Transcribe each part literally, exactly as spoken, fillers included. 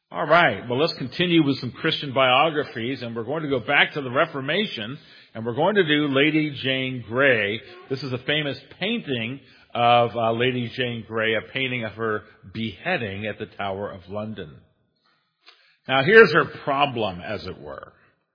All right, well, let's continue with some Christian biographies, and we're going to go back to the Reformation, and we're going to do Lady Jane Grey. This is a famous painting of uh, Lady Jane Grey, a painting of her beheading at the Tower of London. Now, here's her problem, as it were,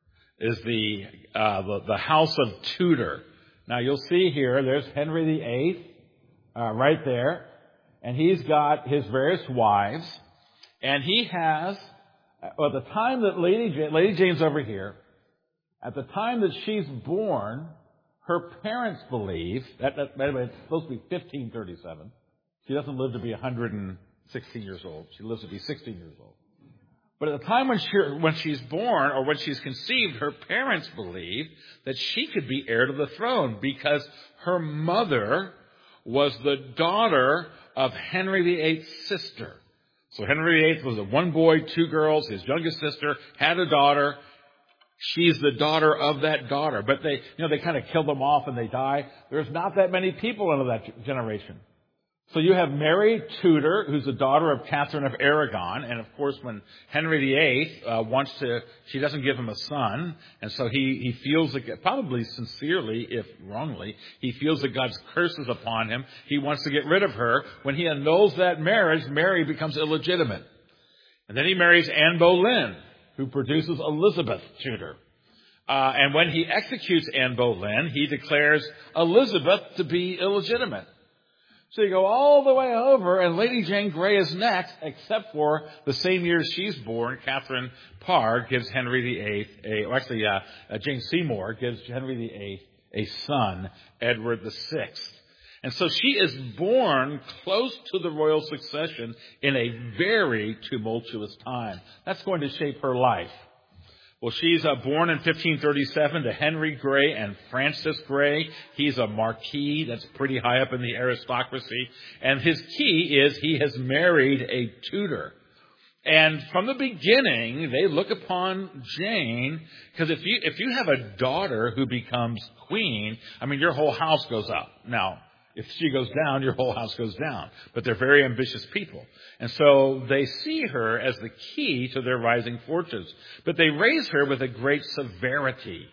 is the, uh, the, the House of Tudor. Now, you'll see here, there's Henry the Eighth, uh, right there, and he's got his various wives. And he has, well, at the time that Lady Jane, Lady Jane's over here, at the time that she's born, her parents believe, that, that by the way, it's supposed to be fifteen thirty-seven. She doesn't live to be one hundred sixteen years old. She lives to be sixteen years old. But at the time when, she, when she's born, or when she's conceived, her parents believe that she could be heir to the throne because her mother was the daughter of Henry the Eighth's sister. So Henry the Eighth was a one boy, two girls. His youngest sister had a daughter. She's the daughter of that daughter. But they, you know, they kind of kill them off and they die. There's not that many people into that generation. So you have Mary Tudor, who's the daughter of Catherine of Aragon. And of course, when Henry the Eighth uh, wants to, she doesn't give him a son. And so he, he feels, that, probably sincerely, if wrongly, he feels that God's curse is upon him. He wants to get rid of her. When he annuls that marriage, Mary becomes illegitimate. And then he marries Anne Boleyn, who produces Elizabeth Tudor. Uh, and when he executes Anne Boleyn, he declares Elizabeth to be illegitimate. So you go all the way over, and Lady Jane Grey is next, except for the same year she's born, Catherine Parr gives Henry the Eighth, a, or actually uh, uh, Jane Seymour gives Henry the Eighth a son, Edward the Sixth. And so she is born close to the royal succession in a very tumultuous time. That's going to shape her life. Well, she's uh, born in fifteen thirty-seven to Henry Grey and Frances Grey. He's a marquis. That's pretty high up in the aristocracy. And his key is he has married a Tudor. And from the beginning, they look upon Jane, because if you, if you have a daughter who becomes queen, I mean, your whole house goes up. Now, if she goes down, your whole house goes down. But they're very ambitious people. And so they see her as the key to their rising fortunes. But they raise her with a great severity.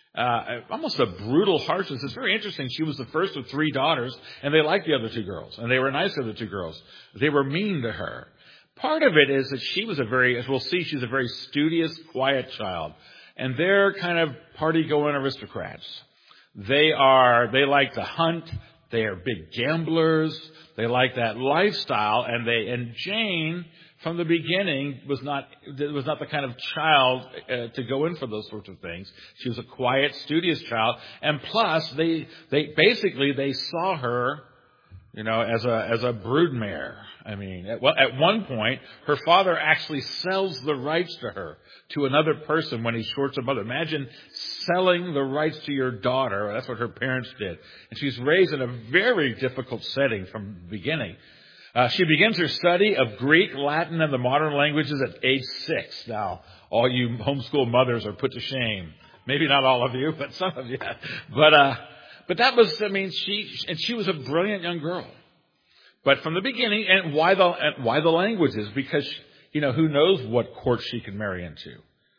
Uh, almost a brutal harshness. It's very interesting. She was the first of three daughters, and they liked the other two girls. And they were nice to the two girls. They were mean to her. Part of it is that she was a very, as we'll see, she's a very studious, quiet child. And they're kind of party-going aristocrats. They are, they like to hunt. They are big gamblers. They like that lifestyle, and they and Jane from the beginning was not was not the kind of child uh, to go in for those sorts of things. She was a quiet, studious child, and plus they they basically they saw her, you know, as a as a broodmare. I mean, at, well, at one point, her father actually sells the rights to her to another person when he shorts her mother. Imagine selling the rights to your daughter. That's what her parents did. And she's raised in a very difficult setting from the beginning. Uh, she begins her study of Greek, Latin, and the modern languages at age six. Now, all you homeschool mothers are put to shame. Maybe not all of you, but some of you. But, uh, but that was, I mean, she, and she was a brilliant young girl. But from the beginning, and why the, and why the languages? Because, you know, who knows what court she could marry into.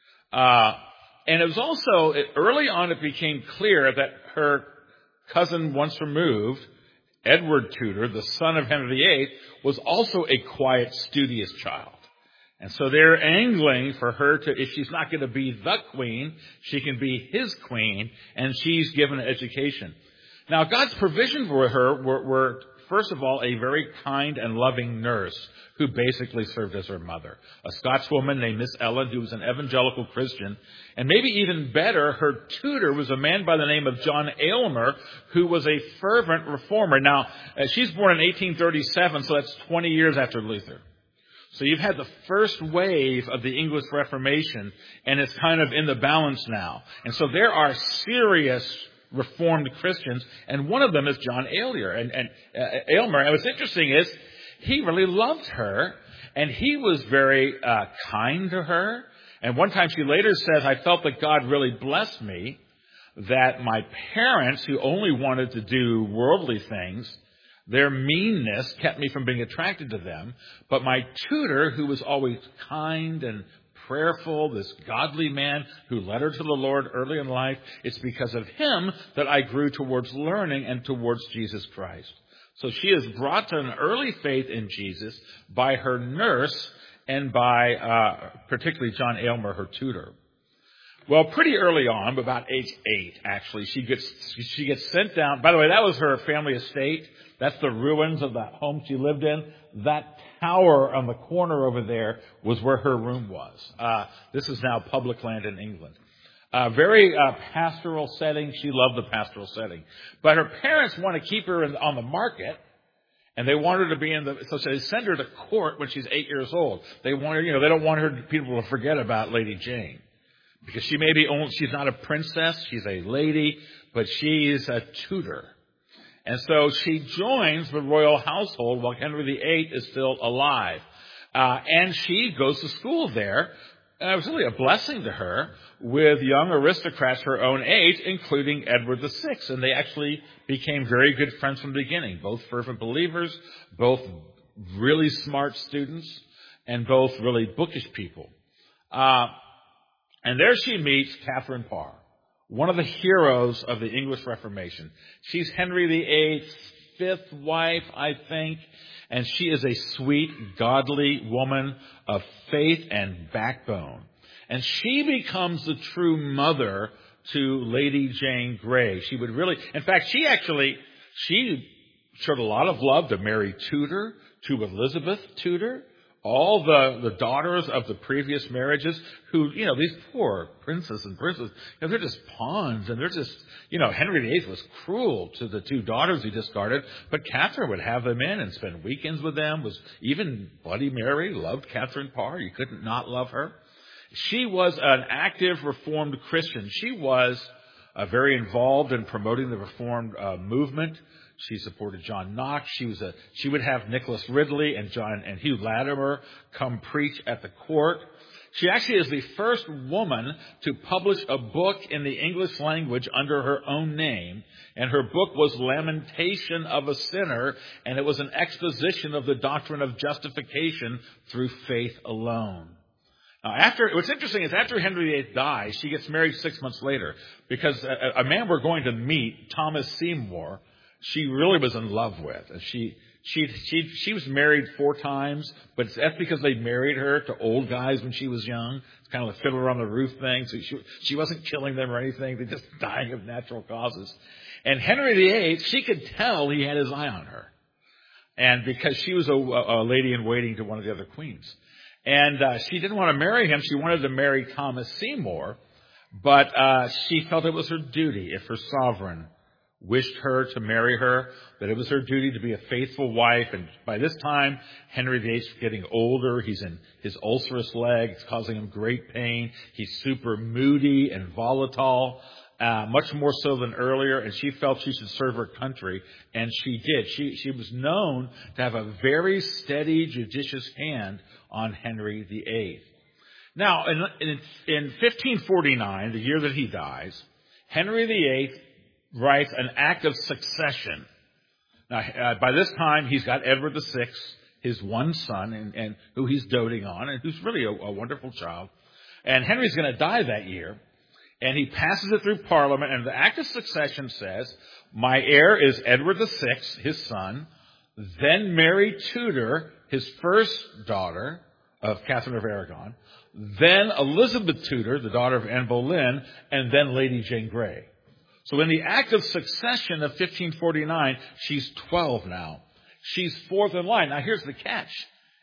Uh, and it was also, early on it became clear that her cousin once removed, Edward Tudor, the son of Henry the Eighth, was also a quiet, studious child. And so they're angling for her to, if she's not going to be the queen, she can be his queen, and she's given an education. Now, God's provision for her were, were first of all, a very kind and loving nurse who basically served as her mother. A Scotswoman named Miss Ellen, who was an evangelical Christian. And maybe even better, her tutor was a man by the name of John Aylmer, who was a fervent reformer. Now, uh, she's born in eighteen thirty-seven, so that's twenty years after Luther. So you've had the first wave of the English Reformation, and it's kind of in the balance now. And so there are serious Reformed Christians, and one of them is John Aylmer. And, and uh, Aylmer, and what's interesting is he really loved her, and he was very uh, kind to her. And one time she later says, I felt that God really blessed me, that my parents, who only wanted to do worldly things, Their meanness kept me from being attracted to them. But my tutor, who was always kind and prayerful, this godly man who led her to the Lord early in life, it's because of him that I grew towards learning and towards Jesus Christ. So she is brought to an early faith in Jesus by her nurse and by uh, particularly John Aylmer, her tutor. Well, pretty early on, about age eight, actually, she gets she gets sent down. By the way, that was her family estate. That's the ruins of that home she lived in. That tower on the corner over there was where her room was. Uh, this is now public land in England. Uh, very uh, pastoral setting. She loved the pastoral setting. But her parents want to keep her in, on the market, and they want her to be in the, so they send her to court when she's eight years old. They want her, you know, they don't want her, people to forget about Lady Jane. Because she may be only, she's not a princess, she's a lady, but she's a tutor. And so she joins the royal household while Henry the Eighth is still alive. Uh, and she goes to school there. Uh, it was really a blessing to her with young aristocrats her own age, including Edward the Sixth. And they actually became very good friends from the beginning. Both fervent believers, both really smart students, and both really bookish people. Uh, and there she meets Catherine Parr, one of the heroes of the English Reformation. She's Henry the Eighth's fifth wife, I think, and she is a sweet, godly woman of faith and backbone. And she becomes the true mother to Lady Jane Grey. She would really, in fact, she actually, she showed a lot of love to Mary Tudor, to Elizabeth Tudor, all the, the daughters of the previous marriages who, you know, these poor princes and princesses, you know, they're just pawns, and they're just, you know, Henry the Eighth was cruel to the two daughters he discarded, but Catherine would have them in and spend weekends with them, was even Bloody Mary loved Catherine Parr. You couldn't not love her. She was an active Reformed Christian. She was uh, very involved in promoting the Reformed uh, movement. She supported John Knox. She was a, she would have Nicholas Ridley and John and Hugh Latimer come preach at the court. She actually is the first woman to publish a book in the English language under her own name. And her book was Lamentation of a Sinner, and it was an exposition of the doctrine of justification through faith alone. Now, after, what's interesting is after Henry the Eighth dies, she gets married six months later, because a, a man we're going to meet, Thomas Seymour, she really was in love with. And she, she, she, she was married four times, but that's because they married her to old guys when she was young. It's kind of a fiddler on the roof thing. So she, she wasn't killing them or anything. They're just dying of natural causes. And Henry the Eighth, she could tell he had his eye on her. And because she was a, a lady in waiting to one of the other queens. And uh, she didn't want to marry him. She wanted to marry Thomas Seymour. But uh, she felt it was her duty, if her sovereign wished her to marry her, that it was her duty to be a faithful wife. And by this time, Henry the Eighth is getting older. He's in his ulcerous leg. It's causing him great pain. He's super moody and volatile, uh, much more so than earlier. And she felt she should serve her country. And she did. She, she was known to have a very steady, judicious hand on Henry the Eighth. Now, in, in, in fifteen forty-nine, the year that he dies, Henry the Eighth writes an act of succession. Now, uh, by this time, he's got Edward the Sixth, his one son, and, and who he's doting on, and who's really a, a wonderful child. And Henry's going to die that year, and he passes it through Parliament, and the act of succession says, my heir is Edward the Sixth, his son, then Mary Tudor, his first daughter of Catherine of Aragon, then Elizabeth Tudor, the daughter of Anne Boleyn, and then Lady Jane Grey. So in the act of succession of fifteen forty-nine, she's twelve now. She's fourth in line. Now here's the catch.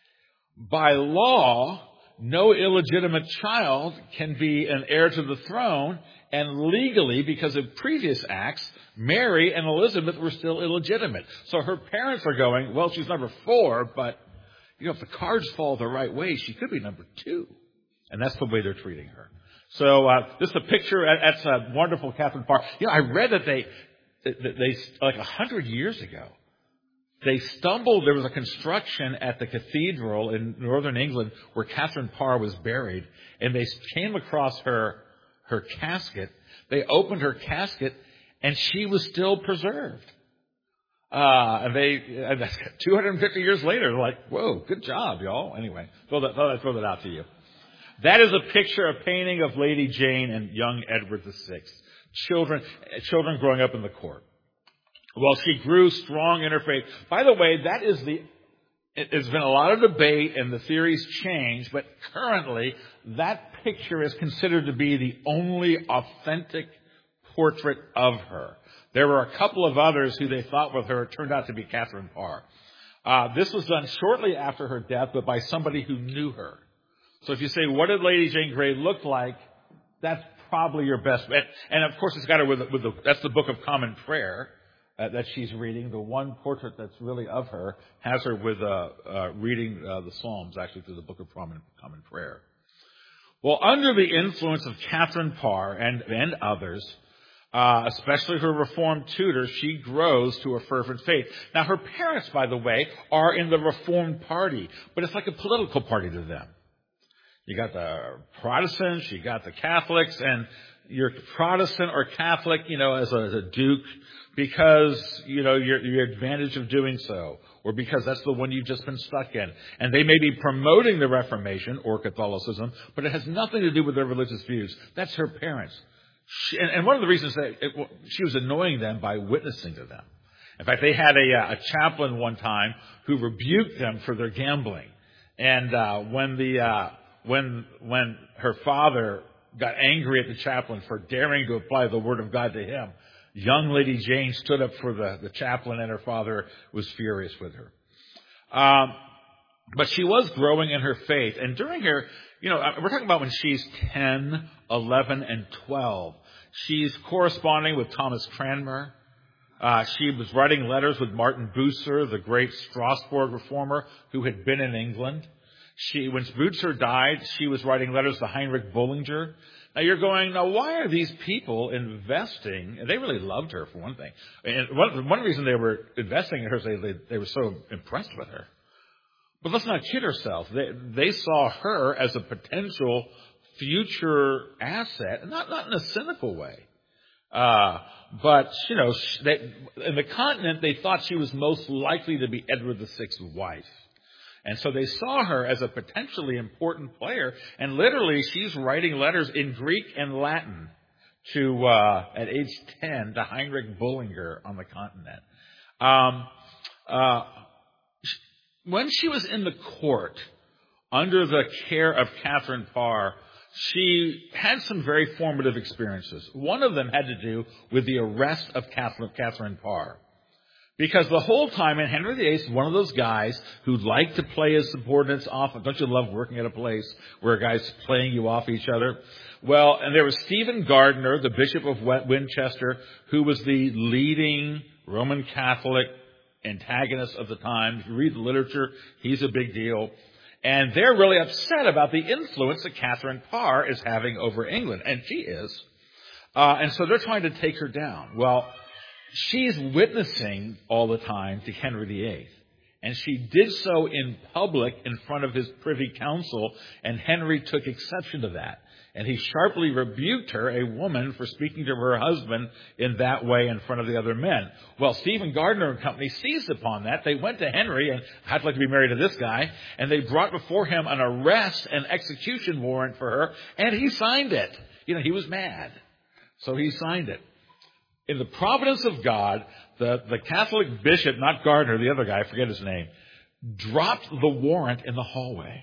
By law, no illegitimate child can be an heir to the throne, and legally, because of previous acts, Mary and Elizabeth were still illegitimate. So her parents are going, well, she's number four, but you know, if the cards fall the right way, she could be number two. And that's the way they're treating her. So uh, this is a picture. That's a wonderful Catherine Parr. You know, I read that they, that they like a hundred years ago, they stumbled. There was a construction at the cathedral in northern England where Catherine Parr was buried, and they came across her her casket. They opened her casket, and she was still preserved. Uh, and they, and that's two hundred fifty years later, they're like, whoa, good job, y'all. Anyway, throw that, throw that, throw that out to you. That is a picture, a painting of Lady Jane and young Edward the Sixth. Children, children growing up in the court. Well, she grew strong in her faith. By the way, that is the, it, there's been a lot of debate and the theories change, but currently that picture is considered to be the only authentic portrait of her. There were a couple of others who they thought with her turned out to be Catherine Parr. Uh, this was done shortly after her death, but by somebody who knew her. So if you say, what did Lady Jane Grey look like? That's probably your best bet. And of course, it's got her with, with the, that's the Book of Common Prayer uh, that she's reading. The one portrait that's really of her has her with, uh, uh, reading, uh, the Psalms actually through the Book of Common, Common Prayer. Well, under the influence of Catherine Parr and, and others, Uh, especially her Reformed tutor, she grows to a fervent faith. Now, her parents, by the way, are in the Reformed Party, but it's like a political party to them. You got the Protestants, you got the Catholics, and you're Protestant or Catholic, you know, as a, as a duke, because, you know, your, your advantage of doing so, or because that's the one you've just been stuck in. And they may be promoting the Reformation or Catholicism, but it has nothing to do with their religious views. That's her parents. She, and, and one of the reasons that it, well, she was annoying them by witnessing to them. In fact, they had a, a chaplain one time who rebuked them for their gambling. And uh, when the uh, when when her father got angry at the chaplain for daring to apply the word of God to him, young Lady Jane stood up for the, the chaplain, and her father was furious with her. Um, but she was growing in her faith, and during her. You know, we're talking about when she's ten, eleven, and twelve. She's corresponding with Thomas Cranmer. Uh, she was writing letters with Martin Bucer, the great Strasbourg reformer who had been in England. She, when Bucer died, she was writing letters to Heinrich Bullinger. Now you're going, now why are these people investing? And they really loved her, for one thing. And one, one reason they were investing in her is they, they, they were so impressed with her. But let's not kid ourselves. They, they saw her as a potential future asset, not, not in a cynical way. Uh, but, you know, they, in the continent, they thought she was most likely to be Edward the Sixth's wife. And so they saw her as a potentially important player. And literally, she's writing letters in Greek and Latin to, uh, at age ten, to Heinrich Bullinger on the continent. Um, uh, When she was in the court, under the care of Catherine Parr, she had some very formative experiences. One of them had to do with the arrest of Catherine Parr. Because the whole time, and Henry the Eighth is one of those guys who like to play his subordinates off. Don't you love working at a place where a guy's playing you off each other? Well, and there was Stephen Gardiner, the Bishop of Winchester, who was the leading Roman Catholic antagonist of the time. If you read the literature, he's a big deal. And they're really upset about the influence that Catherine Parr is having over England. And she is. Uh, and so they're trying to take her down. Well, she's witnessing all the time to Henry the Eighth. And she did so in public in front of his privy council. And Henry took exception to that. And he sharply rebuked her, a woman, for speaking to her husband in that way in front of the other men. Well, Stephen Gardiner and company seized upon that. They went to Henry, and I'd like to be married to this guy, and they brought before him an arrest and execution warrant for her, and he signed it. You know, he was mad. So he signed it. In the providence of God, the, the Catholic bishop, not Gardiner, the other guy, I forget his name, dropped the warrant in the hallway.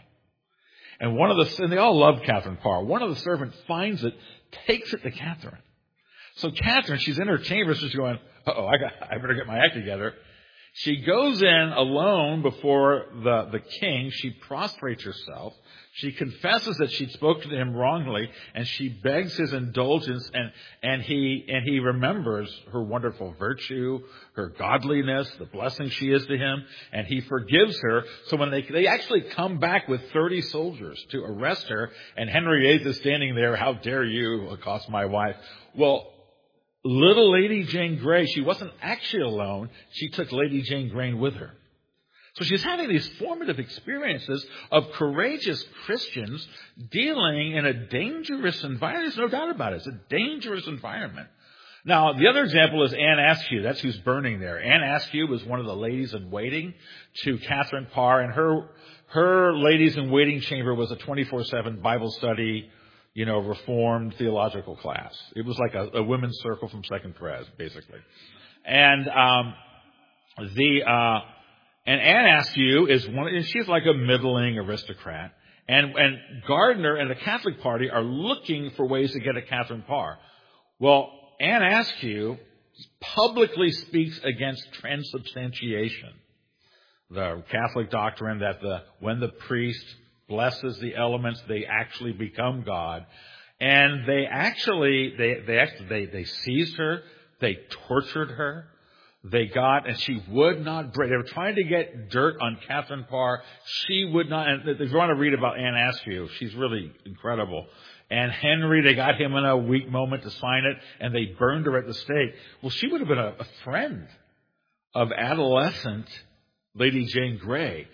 And one of the, and they all love Catherine Parr. One of the servants finds it, takes it to Catherine. So Catherine, she's in her chamber, so she's going, uh-oh, I got, I better get my act together. She goes in alone before the, the king. She prostrates herself. She confesses that she'd spoken to him wrongly, and she begs his indulgence, and, and he, and he remembers her wonderful virtue, her godliness, the blessing she is to him, and he forgives her. So when they, they actually come back with thirty soldiers to arrest her, and Henry the Eighth is standing there, how dare you accost my wife? Well, little Lady Jane Grey, she wasn't actually alone. She took Lady Jane Grey with her. So she's having these formative experiences of courageous Christians dealing in a dangerous environment. There's no doubt about it. It's a dangerous environment. Now, the other example is Anne Askew. That's who's burning there. Anne Askew was one of the ladies in waiting to Catherine Parr, and her her ladies in waiting chamber was a twenty-four seven Bible study, you know, Reformed theological class. It was like a, a women's circle from Second Pres, basically. And um, the uh, and Anne Askew is one. And she's like a middling aristocrat. And and Gardner and the Catholic Party are looking for ways to get at Catherine Parr. Well, Anne Askew publicly speaks against transubstantiation, the Catholic doctrine that the when the priest blesses the elements, they actually become God. And they actually they they they they seized her, they tortured her. They got, and she would not break. They were trying to get dirt on Catherine Parr. She would not. And if you want to read about Anne Askew, she's really incredible. And Henry, they got him in a weak moment to sign it, and they burned her at the stake. Well, she would have been a, a friend of adolescent Lady Jane Grey.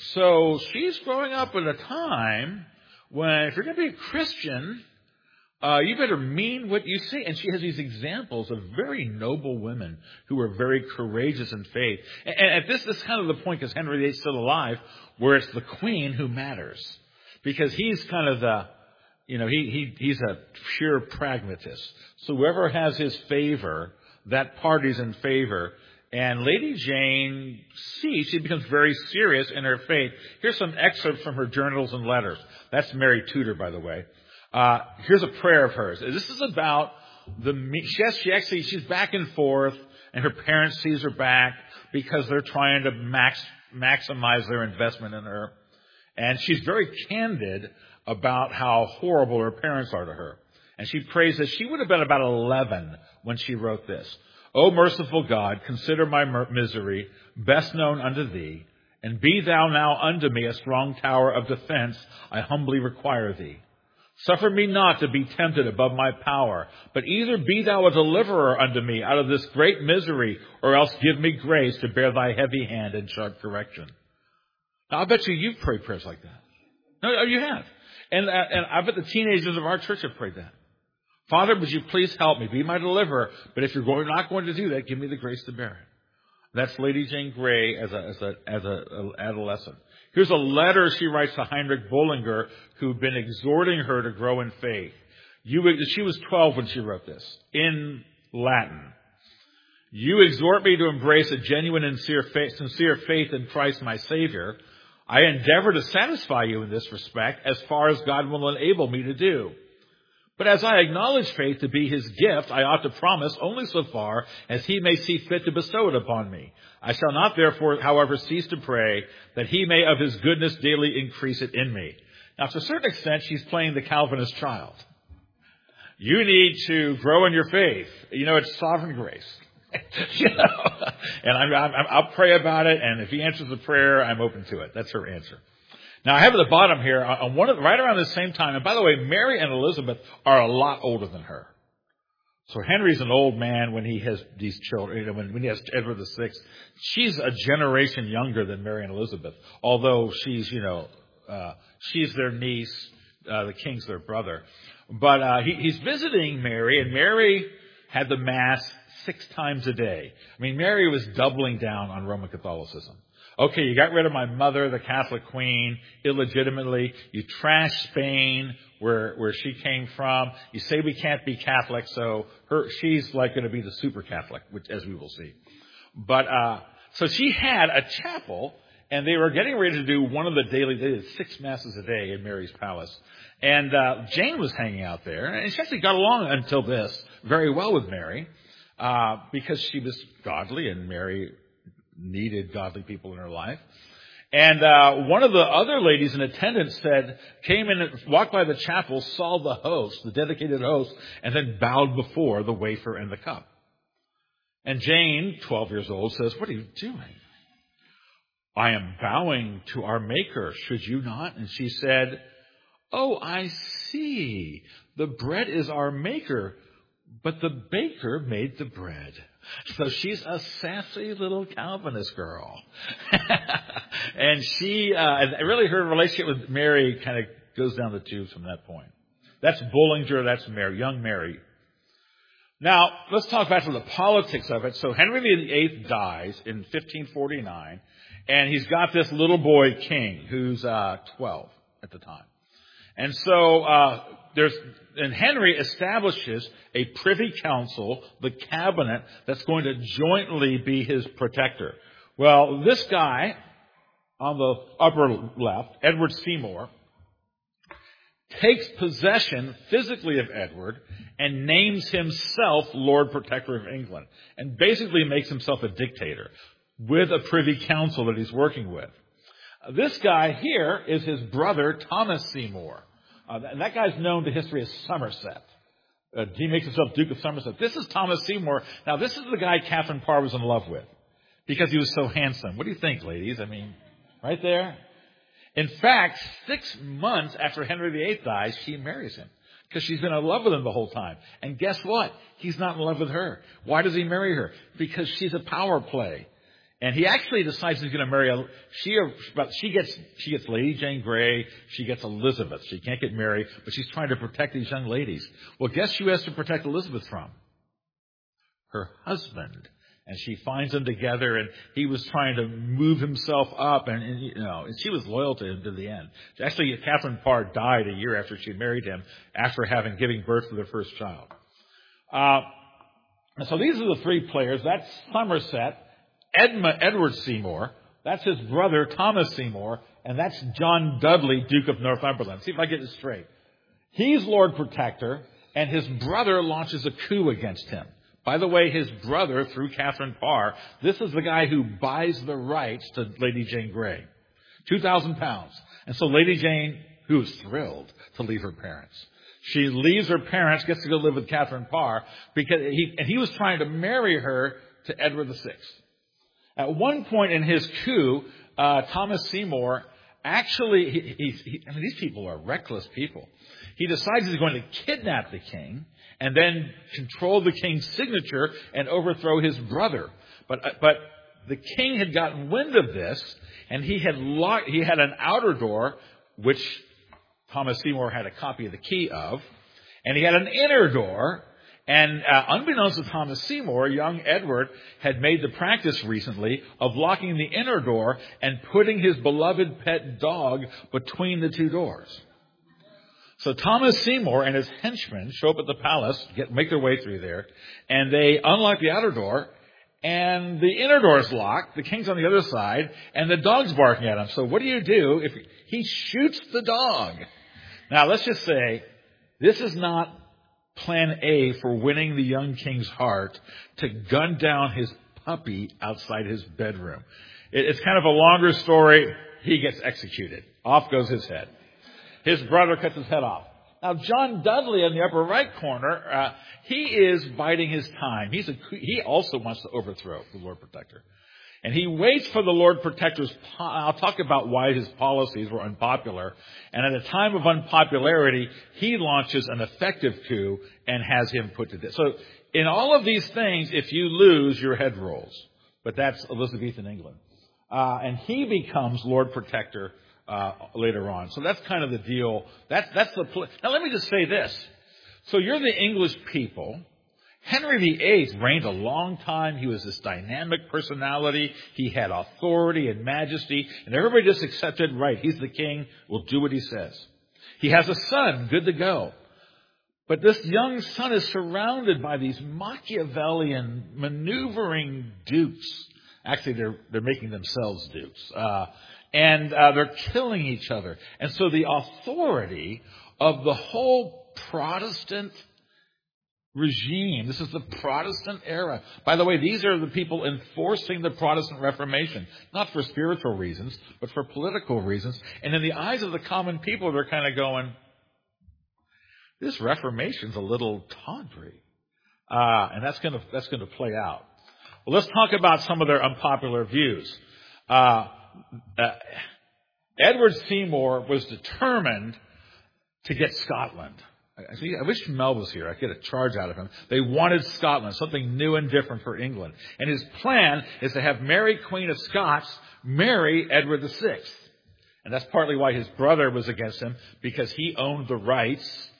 So she's growing up at a time when, if you're going to be a Christian, Uh, you better mean what you say. And she has these examples of very noble women who are very courageous in faith. And, and at this, this is kind of the point, because Henry the eighth is still alive, where it's the Queen who matters. Because he's kind of the, you know, he, he he's a pure pragmatist. So whoever has his favor, that party's in favor. And Lady Jane sees, she becomes very serious in her faith. Here's some excerpts from her journals and letters. That's Mary Tudor, by the way. Uh, here's a prayer of hers. This is about the, she, has, she actually, she's back and forth, and her parents sees her back because they're trying to max, maximize their investment in her. And she's very candid about how horrible her parents are to her. And she prays that she would have been about eleven when she wrote this. O merciful God, consider my misery, best known unto thee, and be thou now unto me a strong tower of defense, I humbly require thee. Suffer me not to be tempted above my power, but either be thou a deliverer unto me out of this great misery, or else give me grace to bear thy heavy hand in sharp correction. Now, I bet you you've prayed prayers like that. No, you have. And, uh, and I bet the teenagers of our church have prayed that. Father, would you please help me, be my deliverer, but if you're going, not going to do that, give me the grace to bear it. That's Lady Jane Grey as a, as a, as a, a adolescent. Here's a letter she writes to Heinrich Bullinger, who'd been exhorting her to grow in faith. You, she was twelve when she wrote this, in Latin. You exhort me to embrace a genuine and sincere faith, sincere faith in Christ my Savior. I endeavor to satisfy you in this respect as far as God will enable me to do. But as I acknowledge faith to be his gift, I ought to promise only so far as he may see fit to bestow it upon me. I shall not therefore, however, cease to pray that he may of his goodness daily increase it in me. Now, to a certain extent, she's playing the Calvinist child. You need to grow in your faith. You know, it's sovereign grace. you know, and I'm, I'm, I'll pray about it, and if he answers the prayer, I'm open to it. That's her answer. Now, I have at the bottom here, on one of, right around the same time, and by the way, Mary and Elizabeth are a lot older than her. So Henry's an old man when he has these children, you know, when, when he has Edward the Sixth. She's a generation younger than Mary and Elizabeth, although she's, you know, uh, she's their niece, uh, the king's their brother. But uh, he, he's visiting Mary, and Mary had the Mass six times a day. I mean, Mary was doubling down on Roman Catholicism. Okay, you got rid of my mother, the Catholic Queen, illegitimately. You trashed Spain, where where she came from. You say we can't be Catholic, so her she's like going to be the super Catholic, which as we will see. But uh so she had a chapel, and they were getting ready to do one of the daily. They did six masses a day in Mary's palace, and uh Jane was hanging out there, and she actually got along until this very well with Mary, uh because she was godly, and Mary needed godly people in her life. And uh one of the other ladies in attendance said, came in and walked by the chapel, saw the host, the dedicated host, and then bowed before the wafer and the cup. And Jane, twelve years old, says, what are you doing? I am bowing to our Maker, should you not? And she said, oh, I see. The bread is our Maker, but the baker made the bread. So she's a sassy little Calvinist girl. And she, uh, and really her relationship with Mary kind of goes down the tubes from that point. That's Bullinger, that's Mary, young Mary. Now, let's talk back to the politics of it. So Henry the Eighth dies in fifteen forty-nine, and he's got this little boy king who's uh, twelve at the time. And so uh, there's and Henry establishes a privy council, the cabinet, that's going to jointly be his protector. Well, this guy on the upper left, Edward Seymour, takes possession physically of Edward and names himself Lord Protector of England, and basically makes himself a dictator with a privy council that he's working with. This guy here is his brother, Thomas Seymour. Uh, and that guy's known to history as Somerset. Uh, he makes himself Duke of Somerset. This is Thomas Seymour. Now, this is the guy Catherine Parr was in love with because he was so handsome. What do you think, ladies? I mean, right there? In fact, six months after Henry the Eighth dies, she marries him because she's been in love with him the whole time. And guess what? He's not in love with her. Why does he marry her? Because she's a power play. And he actually decides he's going to marry a, she, but she gets, she gets Lady Jane Grey, she gets Elizabeth. She can't get married, but she's trying to protect these young ladies. Well, guess who has to protect Elizabeth from? Her husband. And she finds them together, and he was trying to move himself up, and, and you know, and she was loyal to him to the end. Actually, Catherine Parr died a year after she married him, after having given birth to their first child. Uh, and so these are the three players. That's Somerset. Edmund, Edward Seymour, that's his brother, Thomas Seymour, and that's John Dudley, Duke of Northumberland. See if I get this straight. He's Lord Protector, and his brother launches a coup against him. By the way, his brother, through Catherine Parr, this is the guy who buys the rights to Lady Jane Grey. two thousand pounds. And so Lady Jane, who's thrilled to leave her parents. She leaves her parents, gets to go live with Catherine Parr, because he, and he was trying to marry her to Edward the Sixth. At one point in his coup, uh, Thomas Seymour actually, he, he, he, I mean, these people are reckless people. He decides he's going to kidnap the king and then control the king's signature and overthrow his brother. But, uh, but the king had gotten wind of this, and he had locked, he had an outer door, which Thomas Seymour had a copy of the key of, and he had an inner door. And uh, unbeknownst to Thomas Seymour, young Edward had made the practice recently of locking the inner door and putting his beloved pet dog between the two doors. So Thomas Seymour and his henchmen show up at the palace, get make their way through there, and they unlock the outer door, and the inner door is locked, the king's on the other side, and the dog's barking at him. So what do you do if he shoots the dog? Now, let's just say, this is not plan A for winning the young king's heart, to gun down his puppy outside his bedroom. It's kind of a longer story. He gets executed. Off goes his head. His brother cuts his head off. Now, John Dudley in the upper right corner, uh, he is biding his time. He's a, he also wants to overthrow the Lord Protector. And he waits for the Lord Protector's, I'll talk about why his policies were unpopular. And at a time of unpopularity, he launches an effective coup and has him put to death. So in all of these things, if you lose, your head rolls. But that's Elizabethan England. Uh, and he becomes Lord Protector uh, later on. So that's kind of the deal. That's, that's the pl- Now let me just say this. So you're the English people. Henry the Eighth reigned a long time. He was this dynamic personality. He had authority and majesty. And everybody just accepted, right, he's the king. We'll do what he says. He has a son, good to go. But this young son is surrounded by these Machiavellian, maneuvering dukes. Actually, they're, they're making themselves dukes. Uh, and uh, they're killing each other. And so the authority of the whole Protestant regime. This is the Protestant era. By the way, these are the people enforcing the Protestant Reformation, not for spiritual reasons, but for political reasons. And in the eyes of the common people, they're kind of going, this Reformation's a little tawdry. Uh, and that's going to, that's going to play out. Well, let's talk about some of their unpopular views. Uh, uh, Edward Seymour was determined to get Scotland. I wish Mel was here. I'd get a charge out of him. They wanted Scotland, something new and different for England. And his plan is to have Mary, Queen of Scots, marry Edward the Sixth. And that's partly why his brother was against him, because he owned the rights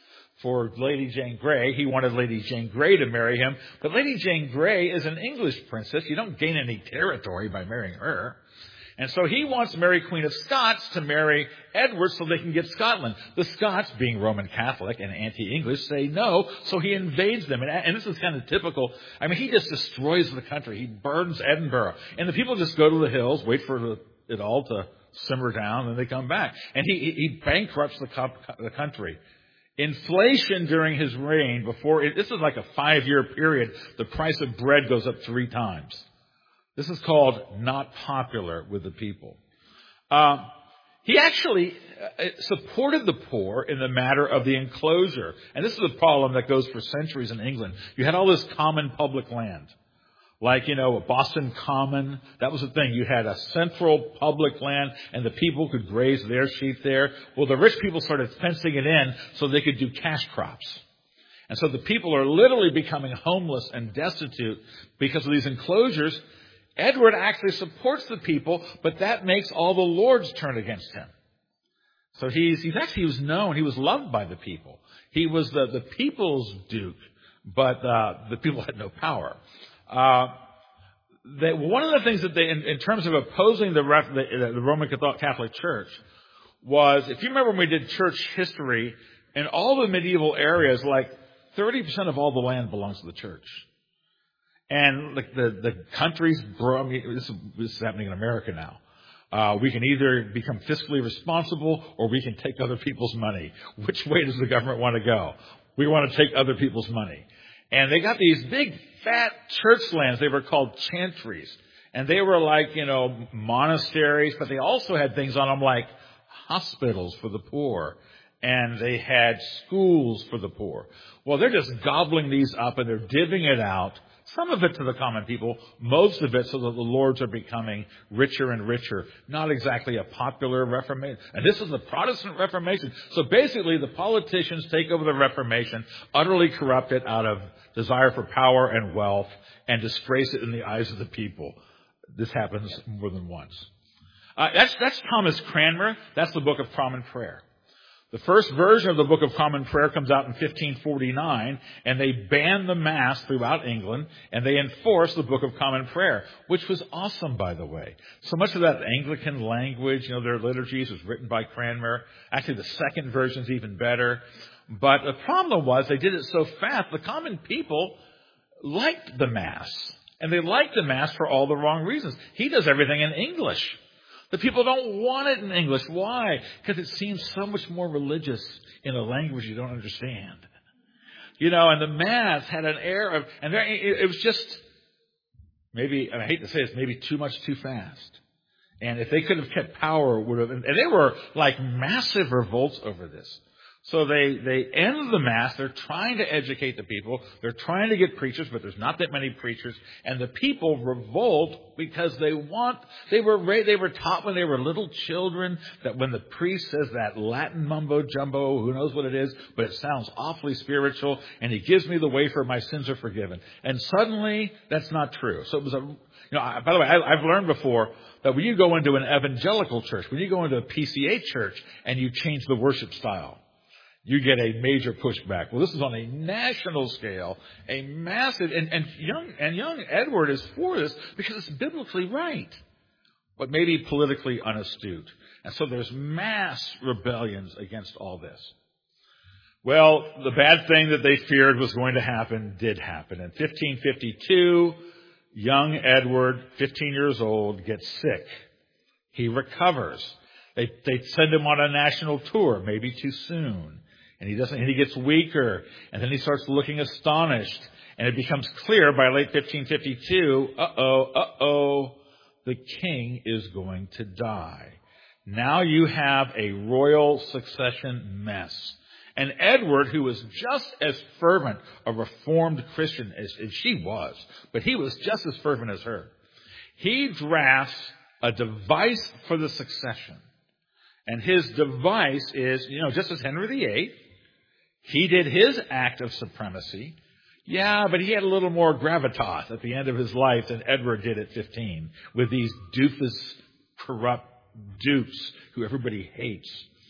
for Lady Jane Grey. He wanted Lady Jane Grey to marry him. But Lady Jane Grey is an English princess. You don't gain any territory by marrying her. And so he wants Mary, Queen of Scots, to marry Edward so they can get Scotland. The Scots, being Roman Catholic and anti-English, say no, so he invades them. And, and this is kind of typical. I mean, he just destroys the country. He burns Edinburgh. And the people just go to the hills, wait for it all to simmer down, and they come back. And he, he bankrupts the, the country. Inflation during his reign, before it, this is like a five-year period, the price of bread goes up three times. This is called not popular with the people. Uh, he actually uh, supported the poor in the matter of the enclosure. And this is a problem that goes for centuries in England. You had all this common public land. Like, you know, Boston Common, that was the thing. You had a central public land and the people could graze their sheep there. Well, the rich people started fencing it in so they could do cash crops. And so the people are literally becoming homeless and destitute because of these enclosures. Edward actually supports the people, but that makes all the lords turn against him. So he's, he's actually, he was known, he was loved by the people. He was the, the people's duke, but uh, the people had no power. Uh, they, one of the things that they, in, in terms of opposing the, ref, the, the Roman Catholic Church, was, if you remember when we did church history, in all the medieval areas, like thirty percent of all the land belongs to the church. And like the, the countries, I mean, this, is, this is happening in America now. Uh, we can either become fiscally responsible or we can take other people's money. Which way does the government want to go? We want to take other people's money. And they got these big, fat church lands. They were called chantries. And they were like, you know, monasteries, but they also had things on them like hospitals for the poor. And they had schools for the poor. Well, they're just gobbling these up and they're divvying it out. Some of it to the common people, most of it so that the lords are becoming richer and richer. Not exactly a popular Reformation. And this is the Protestant Reformation. So basically the politicians take over the Reformation, utterly corrupt it out of desire for power and wealth, and disgrace it in the eyes of the people. This happens more than once. Uh, that's, that's Thomas Cranmer. That's the Book of Common Prayer. The first version of the Book of Common Prayer comes out in fifteen forty-nine, and they ban the Mass throughout England, and they enforce the Book of Common Prayer, which was awesome, by the way. So much of that Anglican language, you know, their liturgies was written by Cranmer. Actually, the second version's even better. But the problem was they did it so fast, the common people liked the Mass. And they liked the Mass for all the wrong reasons. He does everything in English. The people don't want it in English. Why? Because it seems so much more religious in a language you don't understand. You know, and the Mass had an air of, and there, it, it was just maybe, and I hate to say this, maybe too much too fast. And if they could have kept power, would have, and they were like massive revolts over this. So they, they end the Mass. They're trying to educate the people. They're trying to get preachers, but there's not that many preachers. And the people revolt because they want, they were, they were taught when they were little children that when the priest says that Latin mumbo jumbo, who knows what it is, but it sounds awfully spiritual, and he gives me the wafer, my sins are forgiven. And suddenly, that's not true. So it was a, you know, by the way, I, I've learned before that when you go into an evangelical church, when you go into a P C A church and you change the worship style, you get a major pushback. Well, this is on a national scale, a massive, and, and young and young Edward is for this because it's biblically right, but maybe politically unastute. And so there's mass rebellions against all this. Well, the bad thing that they feared was going to happen did happen. In fifteen fifty-two, young Edward, fifteen years old, gets sick. He recovers. They, they send him on a national tour, maybe too soon. And he doesn't, and he gets weaker, and then he starts looking astonished, and it becomes clear by late fifteen fifty-two, uh-oh, uh-oh, the king is going to die. Now you have a royal succession mess. And Edward, who was just as fervent a Reformed Christian as, as she was, but he was just as fervent as her, he drafts a device for the succession. And his device is, you know, just as Henry the Eighth, he did his act of supremacy. Yeah, but he had a little more gravitas at the end of his life than Edward did at fifteen, with these doofus, corrupt dupes who everybody hates.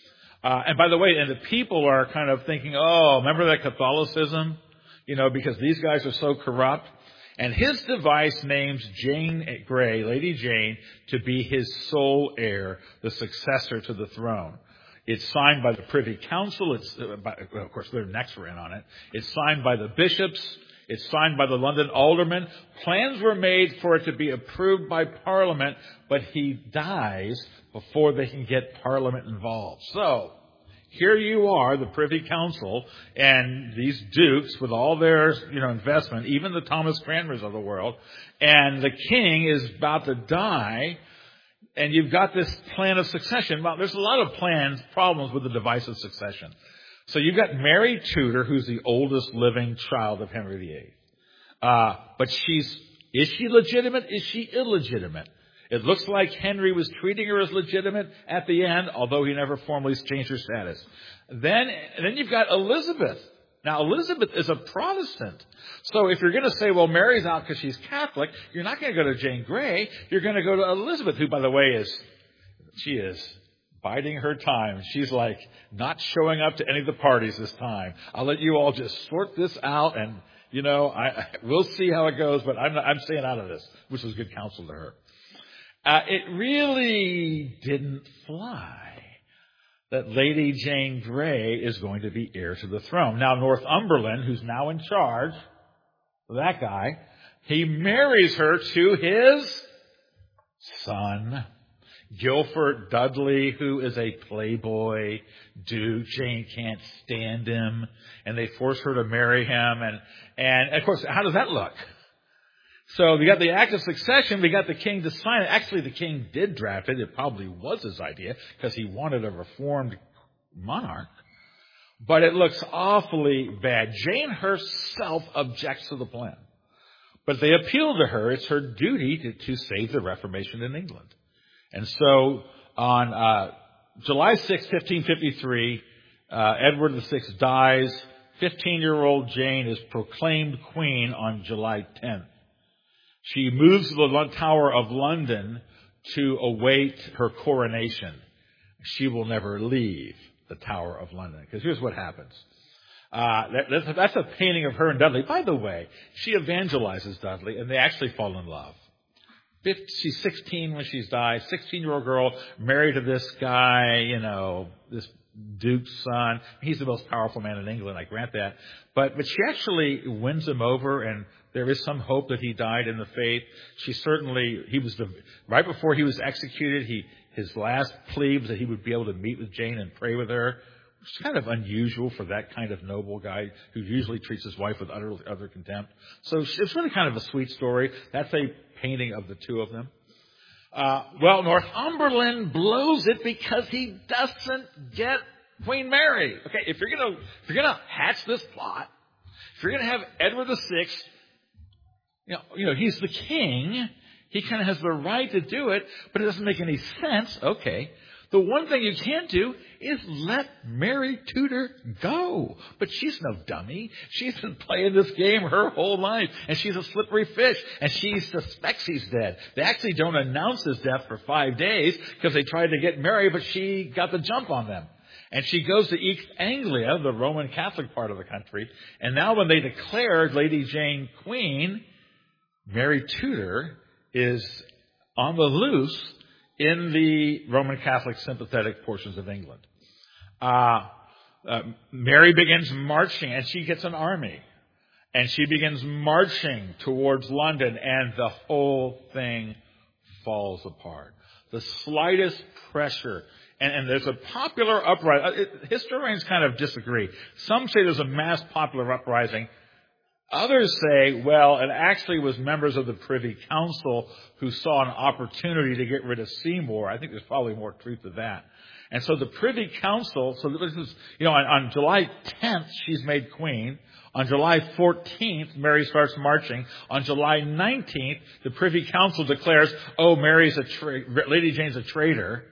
Uh, and by the way, and the people are kind of thinking, oh, remember that Catholicism? You know, because these guys are so corrupt. And his device names Jane Grey, Lady Jane, to be his sole heir, the successor to the throne. It's signed by the Privy Council. It's, uh, by, well, of course, their necks were in on it. It's signed by the bishops. It's signed by the London aldermen. Plans were made for it to be approved by Parliament, but he dies before they can get Parliament involved. So, here you are, the Privy Council, and these dukes with all their, you know, investment, even the Thomas Cranmers of the world, and the king is about to die, and you've got this plan of succession. Well, there's a lot of plans, problems with the device of succession. So you've got Mary Tudor, who's the oldest living child of Henry the Eighth. Uh, but she's, is she legitimate? Is she illegitimate? It looks like Henry was treating her as legitimate at the end, although he never formally changed her status. Then, then you've got Elizabeth. Now, Elizabeth is a Protestant. So if you're going to say, well, Mary's out because she's Catholic, you're not going to go to Jane Grey. You're going to go to Elizabeth, who, by the way, is, she is biding her time. She's like not showing up to any of the parties this time. I'll let you all just sort this out, and, you know, I, I we'll see how it goes, but I'm, I'm staying out of this, which was good counsel to her. Uh, it really didn't fly that Lady Jane Grey is going to be heir to the throne. Now, Northumberland, who's now in charge, that guy, he marries her to his son, Guilford Dudley, who is a playboy duke. Jane can't stand him, and they force her to marry him. And, and of course, how does that look? So we got the Act of Succession. We got the king to sign it. Actually, the king did draft it. It probably was his idea because he wanted a reformed monarch. But it looks awfully bad. Jane herself objects to the plan. But they appeal to her. It's her duty to, to save the Reformation in England. And so on uh, July sixth, fifteen fifty-three, uh, Edward the Sixth dies. fifteen-year-old Jane is proclaimed queen on July tenth. She moves to the Tower of London to await her coronation. She will never leave the Tower of London. Because here's what happens. Uh, that, that's, that's a painting of her and Dudley. By the way, she evangelizes Dudley, and they actually fall in love. She's sixteen when she's died. sixteen-year-old girl married to this guy, you know, this duke's son. He's the most powerful man in England, I grant that. But but she actually wins him over, and there is some hope that he died in the faith. She certainly, he was the, right before he was executed, he his last plea was that he would be able to meet with Jane and pray with her. It's kind of unusual for that kind of noble guy who usually treats his wife with utter, utter contempt. So it's really kind of a sweet story. That's a painting of the two of them. Uh, well, Northumberland blows it because he doesn't get Queen Mary. Okay, if you're gonna if you're gonna hatch this plot, if you're gonna have Edward the Sixth, you know, you know, he's the king. He kind of has the right to do it, but it doesn't make any sense. Okay. The one thing you can't do is let Mary Tudor go. But she's no dummy. She's been playing this game her whole life, and she's a slippery fish, and she suspects he's dead. They actually don't announce his death for five days because they tried to get Mary, but she got the jump on them. And she goes to East Anglia, the Roman Catholic part of the country, and now when they declared Lady Jane queen, Mary Tudor is on the loose in the Roman Catholic sympathetic portions of England. Uh, uh, Mary begins marching, and she gets an army. And she begins marching towards London, and the whole thing falls apart. The slightest pressure. And, and there's a popular uprising. Historians kind of disagree. Some say there's a mass popular uprising. Others say, well, it actually was members of the Privy Council who saw an opportunity to get rid of Seymour. I think there's probably more truth to that. And so the Privy Council, so this is, you know, on, on July tenth, she's made queen. On July fourteenth, Mary starts marching. On July nineteenth, the Privy Council declares, oh, Mary's a tra- Lady Jane's a traitor.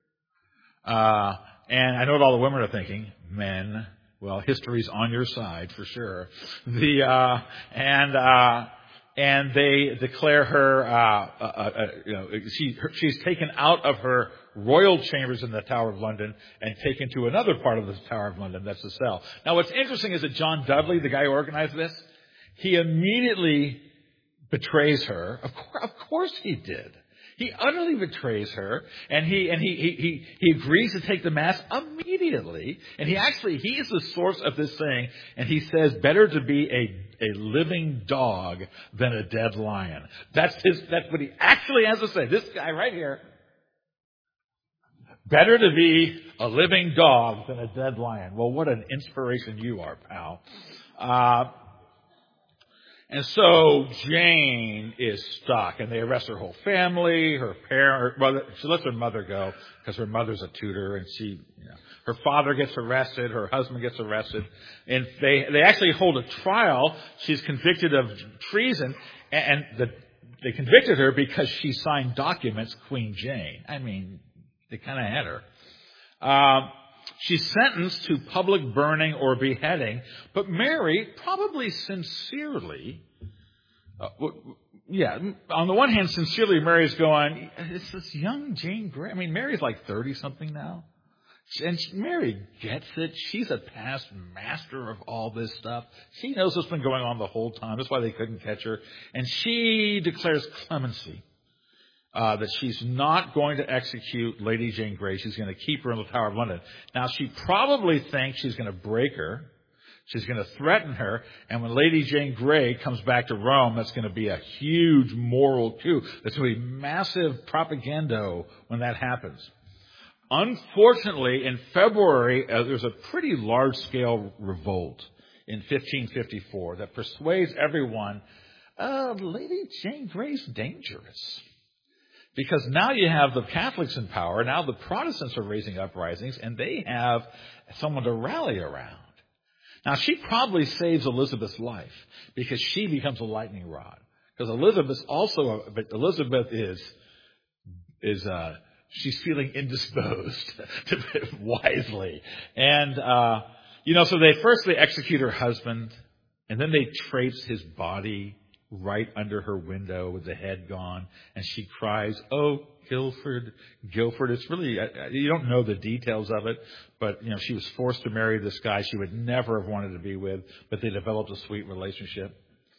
Uh, and I know what all the women are thinking. Men. Well, history's on your side for sure. The uh, and uh, and they declare her, uh, uh, uh, you know, she her, she's taken out of her royal chambers in the Tower of London and taken to another part of the Tower of London. That's the cell. Now, what's interesting is that John Dudley, the guy who organized this, he immediately betrays her. Of course, of course he did. He utterly betrays her, and he and he, he he he agrees to take the Mass immediately. And he actually he is the source of this thing. And he says, "Better to be a a living dog than a dead lion." That's his. That's what he actually has to say. This guy right here. Better to be a living dog than a dead lion. Well, what an inspiration you are, pal. Uh, And so Jane is stuck, and they arrest her whole family, her parent, her mother. She lets her mother go because her mother's a tutor, and she, you know, her father gets arrested, her husband gets arrested, and they they actually hold a trial. She's convicted of treason, and the, they convicted her because she signed documents, Queen Jane. I mean, they kind of had her. Um, She's sentenced to public burning or beheading, but Mary, probably sincerely, uh, yeah, on the one hand, sincerely, Mary's going, it's this young Jane Grey. I mean, Mary's like thirty-something now. And Mary gets it. She's a past master of all this stuff. She knows what's been going on the whole time. That's why they couldn't catch her. And she declares clemency. Uh, that she's not going to execute Lady Jane Grey. She's going to keep her in the Tower of London. Now, she probably thinks she's going to break her. She's going to threaten her. And when Lady Jane Grey comes back to Rome, that's going to be a huge moral coup. There's going to be massive propaganda when that happens. Unfortunately, in February, uh, there's a pretty large-scale revolt in fifteen fifty-four that persuades everyone, uh, Lady Jane Grey's dangerous. Because now you have the Catholics in power, now the Protestants are raising uprisings, and they have someone to rally around. Now, she probably saves Elizabeth's life because she becomes a lightning rod. Because Elizabeth also, but Elizabeth is, is, uh, she's feeling indisposed wisely. And, uh, you know, so they first they execute her husband, and then they traipse his body right under her window with the head gone, and she cries, "Oh, Guilford, Guilford." It's really, you don't know the details of it, but, you know, she was forced to marry this guy she would never have wanted to be with, but they developed a sweet relationship.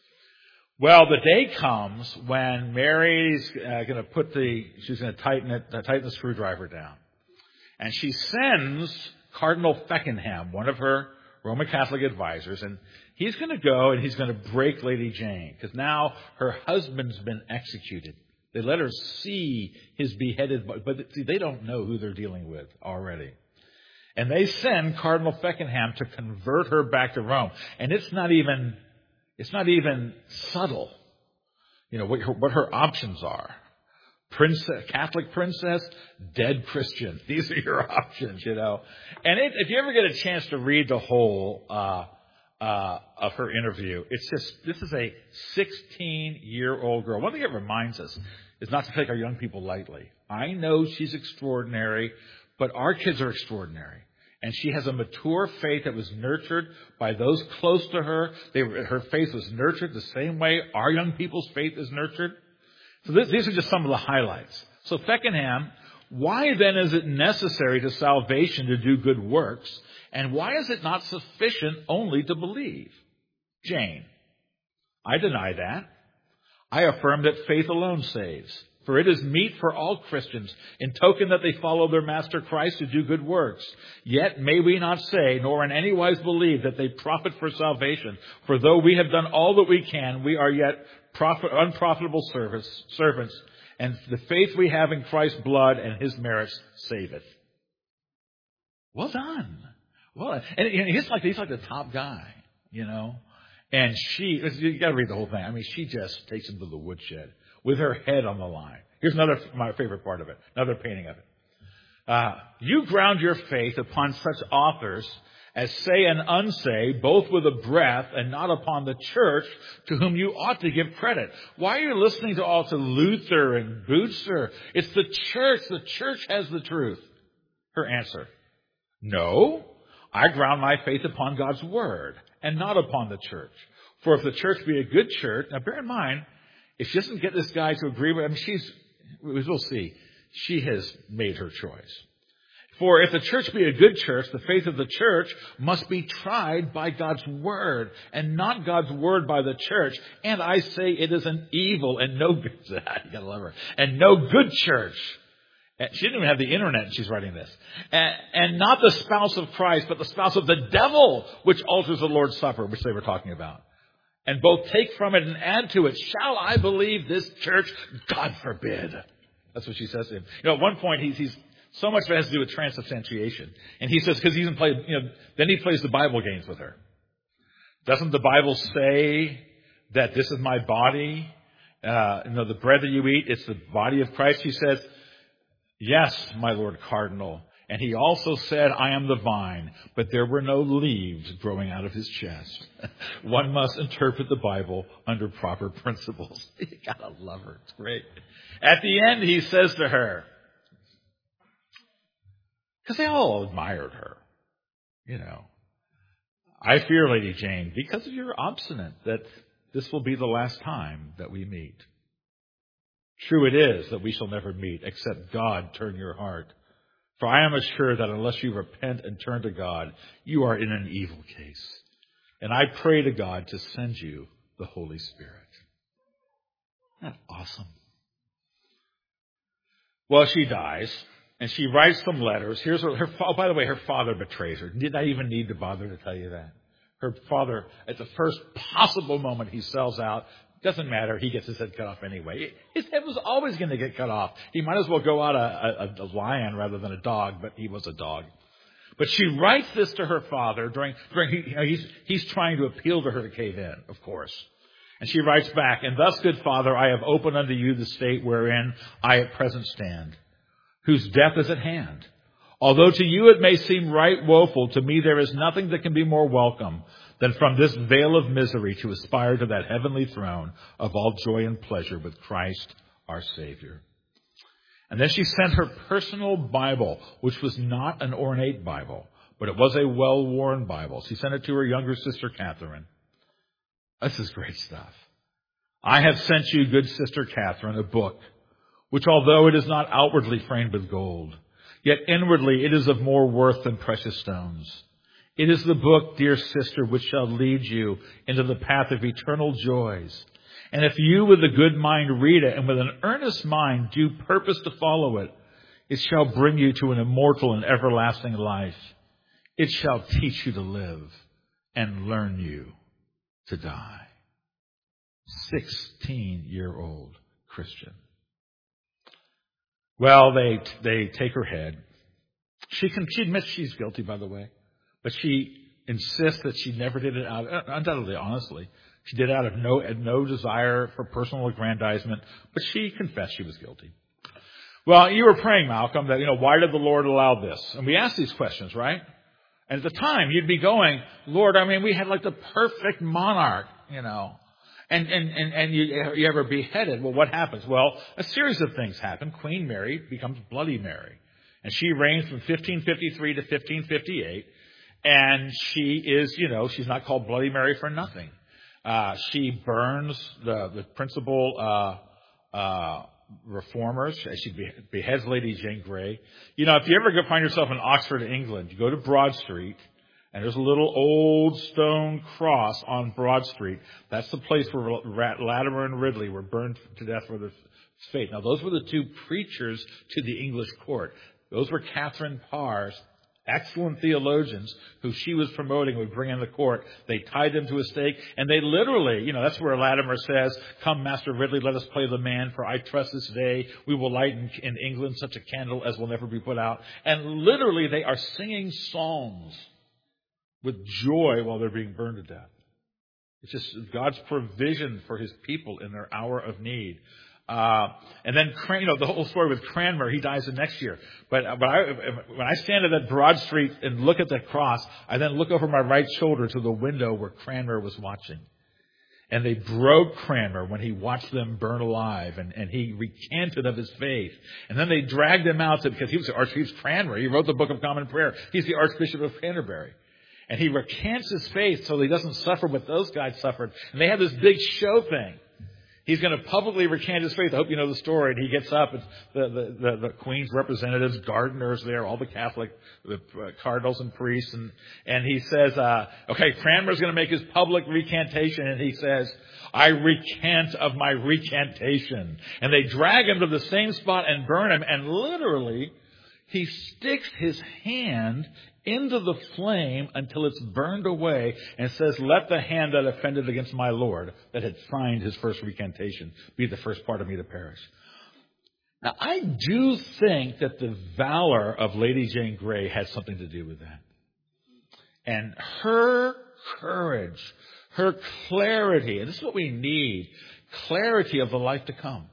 Well, the day comes when Mary's uh, going to put the, she's going to tighten it, uh, tighten the screwdriver down. And she sends Cardinal Feckenham, one of her Roman Catholic advisors, and he's going to go and he's going to break Lady Jane because now her husband's been executed. They let her see his beheaded body, but see, they don't know who they're dealing with already. And they send Cardinal Feckenham to convert her back to Rome. And it's not even, it's not even subtle, you know, what her, what her options are. Princess, Catholic princess, dead Christian. These are your options, you know. And it, if you ever get a chance to read the whole uh, uh, of her interview, it's just, this is a sixteen-year-old girl. One thing it reminds us is not to take our young people lightly. I know she's extraordinary, but our kids are extraordinary. And she has a mature faith that was nurtured by those close to her. They, her faith was nurtured the same way our young people's faith is nurtured. So this, these are just some of the highlights. So Feckenham, why then is it necessary to salvation to do good works? And why is it not sufficient only to believe? Jane, I deny that. I affirm that faith alone saves. For it is meet for all Christians, in token that they follow their Master Christ, to do good works. Yet may we not say, nor in any wise believe, that they profit for salvation. For though we have done all that we can, we are yet profit, unprofitable service, servants, and the faith we have in Christ's blood and His merits saveth. Well done. Well, and he's like he's like the top guy, you know. And she, you got to read the whole thing. I mean, she just takes him to the woodshed with her head on the line. Here's another, my favorite part of it, another painting of it. Uh, you ground your faith upon such authors as say and unsay, both with a breath, and not upon the church, to whom you ought to give credit. Why are you listening to all to Luther and Bucer? It's the church. The church has the truth. Her answer, no, I ground my faith upon God's word, and not upon the church. For if the church be a good church, now bear in mind, if she doesn't get this guy to agree with him, she's, we'll see, she has made her choice. For if the church be a good church, the faith of the church must be tried by God's word, and not God's word by the church. And I say it is an evil and no good, you gotta love her, and no good church. She didn't even have the internet and she's writing this. And, and not the spouse of Christ, but the spouse of the devil, which alters the Lord's Supper, which they were talking about. And both take from it and add to it. Shall I believe this church? God forbid. That's what she says to him. You know, at one point he's, he's so much of it has to do with transubstantiation. And he says, because he even played, you know, then he plays the Bible games with her. Doesn't the Bible say that this is my body? Uh, you know, the bread that you eat, it's the body of Christ. He says, yes, my Lord Cardinal. And he also said, I am the vine, but there were no leaves growing out of his chest. One must interpret the Bible under proper principles. You gotta love her. It's great. At the end, he says to her, because they all admired her, you know, I fear, Lady Jane, because you're obstinate, that this will be the last time that we meet. True it is that we shall never meet, except God turn your heart. For I am assured that unless you repent and turn to God, you are in an evil case. And I pray to God to send you the Holy Spirit. Isn't that awesome? Well, she dies, and she writes some letters. Here's her, her, oh, by the way, her father betrays her. Did I even need to bother to tell you that? Her father, at the first possible moment he sells out, doesn't matter. He gets his head cut off anyway. His head was always going to get cut off. He might as well go out a, a, a lion rather than a dog, but he was a dog. But she writes this to her father during, during you know, he's, he's trying to appeal to her to cave in, of course. And she writes back, and thus, good father, I have opened unto you the state wherein I at present stand, whose death is at hand. Although to you it may seem right woeful, to me there is nothing that can be more welcome than from this vale of misery to aspire to that heavenly throne of all joy and pleasure with Christ our Savior. And then she sent her personal Bible, which was not an ornate Bible, but it was a well-worn Bible. She sent it to her younger sister, Catherine. This is great stuff. I have sent you, good sister Catherine, a book, which although it is not outwardly framed with gold, yet inwardly it is of more worth than precious stones. It is the book, dear sister, which shall lead you into the path of eternal joys. And if you with a good mind read it and with an earnest mind do purpose to follow it, it shall bring you to an immortal and everlasting life. It shall teach you to live and learn you to die. Sixteen-year-old Christian. Well, they they take her head. She can, she admits she's guilty, by the way. But she insists that she never did it out, undoubtedly, honestly. She did it out of no, no desire for personal aggrandizement, but she confessed she was guilty. Well, you were praying, Malcolm, that, you know, why did the Lord allow this? And we ask these questions, right? And at the time, you'd be going, Lord, I mean, we had like the perfect monarch, you know. And, and, and, and you, you ever beheaded. Well, what happens? Well, a series of things happen. Queen Mary becomes Bloody Mary. And she reigns from fifteen fifty-three to fifteen fifty-eight. And she is, you know, she's not called Bloody Mary for nothing. Uh, she burns the, the principal, uh, uh, reformers. She beheads Lady Jane Grey. You know, if you ever go find yourself in Oxford, England, you go to Broad Street, and there's a little old stone cross on Broad Street. That's the place where Latimer and Ridley were burned to death for their faith. Now, those were the two preachers to the English court. Those were Catherine Parr's excellent theologians who she was promoting would bring in the court. They tied them to a stake, and they literally, you know, that's where Latimer says, come, Master Ridley, let us play the man, for I trust this day we will light in, in England such a candle as will never be put out. And literally they are singing psalms with joy while they're being burned to death. It's just God's provision for his people in their hour of need. Uh, and then, you know, the whole story with Cranmer, he dies the next year. But, but I, when I stand at that Broad Street and look at that cross, I then look over my right shoulder to the window where Cranmer was watching. And they broke Cranmer when he watched them burn alive, and, and he recanted of his faith. And then they dragged him out to, because he was the Archbishop Cranmer. He wrote the Book of Common Prayer. He's the Archbishop of Canterbury. And he recants his faith so he doesn't suffer what those guys suffered. And they had this big show thing. He's going to publicly recant his faith. I hope you know the story. And he gets up. It's the, the, the, the Queen's representatives, gardeners there, all the Catholic, the uh, cardinals and priests. And, and he says, uh, okay, Cranmer's going to make his public recantation. And he says, I recant of my recantation. And they drag him to the same spot and burn him. And literally, he sticks his hand into the flame until it's burned away and says, let the hand that offended against my Lord, that had signed his first recantation, be the first part of me to perish. Now, I do think that the valor of Lady Jane Grey had something to do with that. And her courage, her clarity, and this is what we need, clarity of the life to come.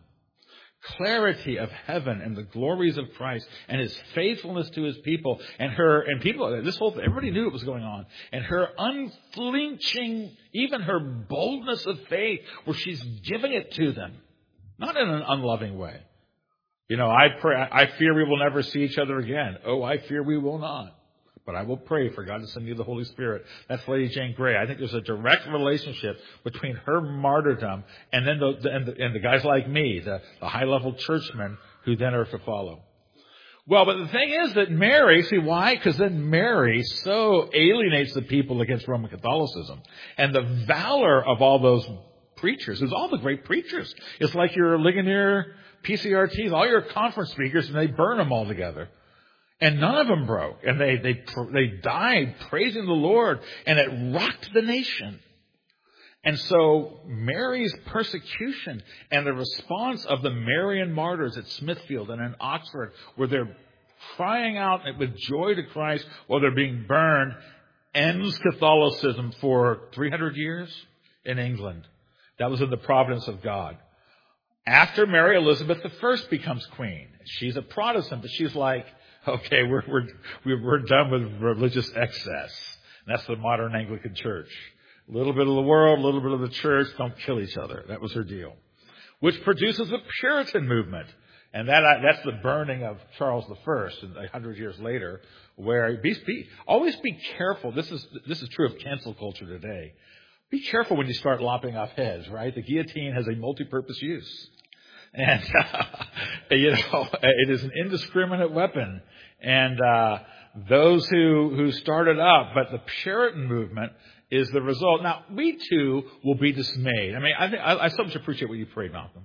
Clarity of heaven and the glories of Christ and his faithfulness to his people and her and people, this whole thing, everybody knew it was going on. And her unflinching, even her boldness of faith, where she's giving it to them, not in an unloving way. You know, I pray, I fear we will never see each other again. Oh, I fear we will not. But I will pray for God to send you the Holy Spirit. That's Lady Jane Grey. I think there's a direct relationship between her martyrdom and then the, and the, and the guys like me, the, the high-level churchmen who then are to follow. Well, but the thing is that Mary, see why? Because then Mary so alienates the people against Roman Catholicism. And the valor of all those preachers is all the great preachers. It's like your Ligonier P C R Ts, all your conference speakers, and they burn them all together. And none of them broke. And they, they, they died praising the Lord. And it rocked the nation. And so Mary's persecution and the response of the Marian martyrs at Smithfield and in Oxford, where they're crying out with joy to Christ while they're being burned, ends Catholicism for three hundred years in England. That was in the providence of God. After Mary, Elizabeth the First becomes queen. She's a Protestant, but she's like, okay, we're, we're, we're done with religious excess. And that's the modern Anglican church. A little bit of the world, a little bit of the church, don't kill each other. That was her deal. Which produces the Puritan movement. And that that's the burning of Charles the First a hundred years later, where be, be, always be careful. This is, this is true of cancel culture today. Be careful when you start lopping off heads, right? The guillotine has a multi-purpose use. And, uh, you know, it is an indiscriminate weapon. And, uh, those who, who started up, but the Puritan movement is the result. Now, we too will be dismayed. I mean, I think, I, I so much appreciate what you prayed, Malcolm.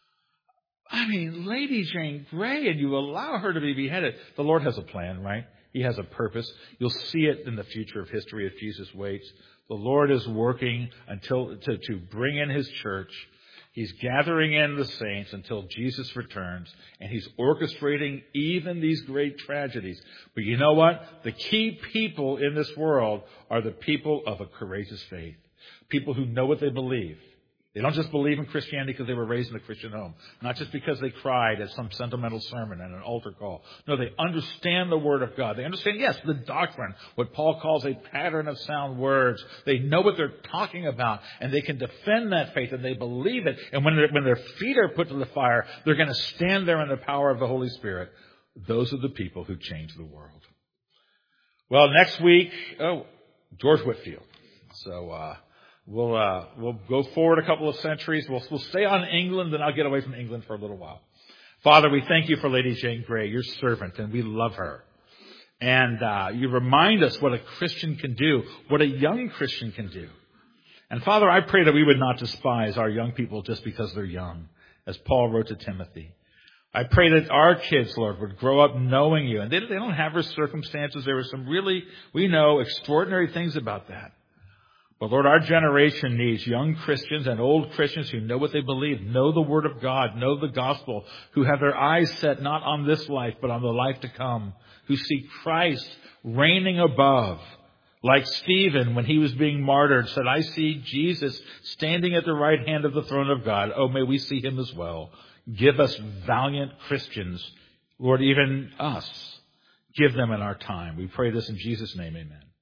I mean, Lady Jane Grey, and you allow her to be beheaded. The Lord has a plan, right? He has a purpose. You'll see it in the future of history if Jesus waits. The Lord is working until, to, to bring in his church. He's gathering in the saints until Jesus returns, and he's orchestrating even these great tragedies. But you know what? The key people in this world are the people of a courageous faith. People who know what they believe. They don't just believe in Christianity because they were raised in a Christian home. Not just because they cried at some sentimental sermon and an altar call. No, they understand the Word of God. They understand, yes, the doctrine, what Paul calls a pattern of sound words. They know what they're talking about, and they can defend that faith, and they believe it. And when, when their feet are put to the fire, they're going to stand there in the power of the Holy Spirit. Those are the people who change the world. Well, next week, oh, George Whitefield. So, uh, We'll uh, we'll go forward a couple of centuries. We'll we'll stay on England, and I'll get away from England for a little while. Father, we thank you for Lady Jane Grey, your servant, and we love her. And uh, you remind us what a Christian can do, what a young Christian can do. And Father, I pray that we would not despise our young people just because they're young, as Paul wrote to Timothy. I pray that our kids, Lord, would grow up knowing you. And they, they don't have her circumstances. There were some really, we know, extraordinary things about that. But Lord, our generation needs young Christians and old Christians who know what they believe, know the Word of God, know the gospel, who have their eyes set not on this life, but on the life to come, who see Christ reigning above. Like Stephen, when he was being martyred, said, I see Jesus standing at the right hand of the throne of God. Oh, may we see him as well. Give us valiant Christians, Lord, even us. Give them in our time. We pray this in Jesus' name, amen.